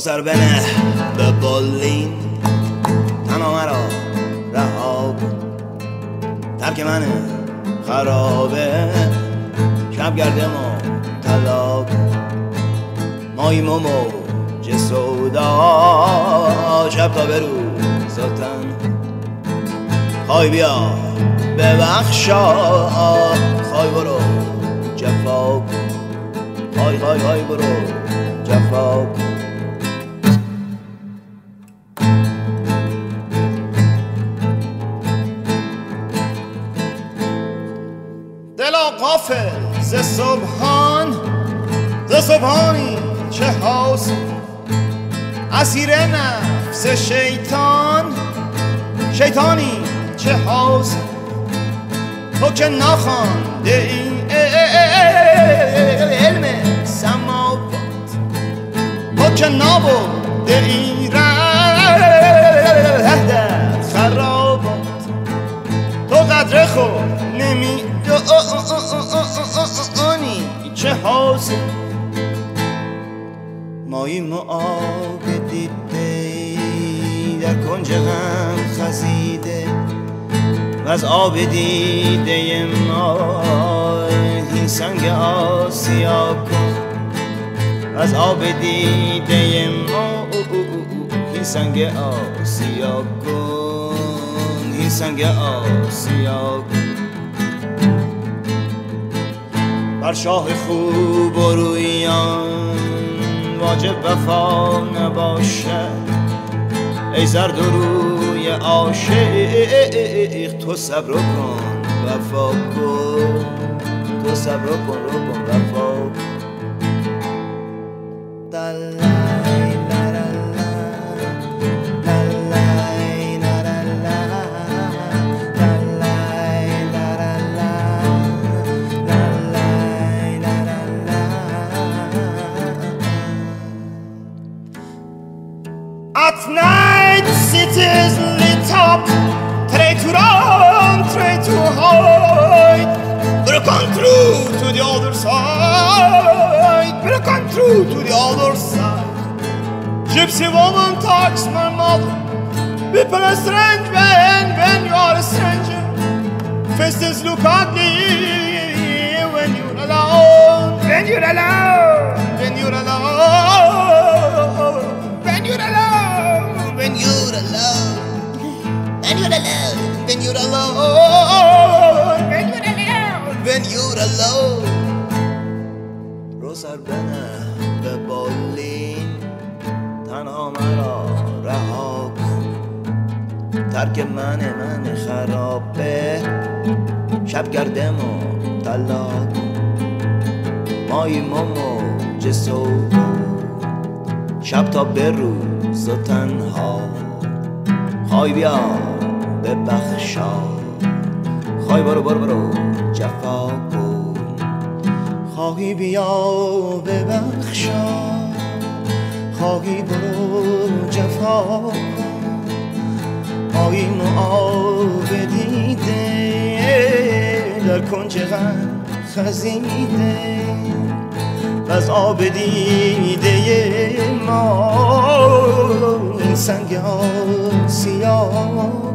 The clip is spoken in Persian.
سر بنه به بالین تنها مرا رها کن ترک منه خرابه شب گردم و طلا کن ماییم و موج سودا شب تا برو زاتن خواهی بیا ببخشا خواهی برو جفا کن خواهی برو جفا کن دلا غافل ز صبحانی چه حاس اسیر نفس شیطانی چه حاس تو که نخوانده این علم سماوات تو که نبرده این ره در خرابات تو قدر خود نمیدانی چه حاصل ماییم و آب دیده در کنج غم خزیده و از آب دیده ما این سنگ آسیا کن از آب دیده ما این سنگ آسیا کن این سنگ آسیا کن بر شاه خوب و رویان واجب وفا نباشد ای زرد و روی عاشق تو صبر کن وفا کن تو صبر کن وفا کن At night cities lit up, try to run, try to hide. Break on through to the other side, break on through to the other side. Gypsy woman talks my mother. People are strange when you are a stranger. Faces look ugly when you're alone, when you're alone, when you're alone, when you're alone. When you're alone, when you're alone, when you're alone, when you're alone, when you're alone. رو سر بنه به بالین تنها مرا رها کن ترک من خرابه شب گردم و طلا کن ماییم و موج سودا شب تا به روز و تنها خواهی بیا ببخشا خواهی برو جفا کن خواهی بیا ببخشا خواهی برو جفا کن ماییم و آب دیده در کنج غم خزیده و از آب دیده ما این سنگ آسیا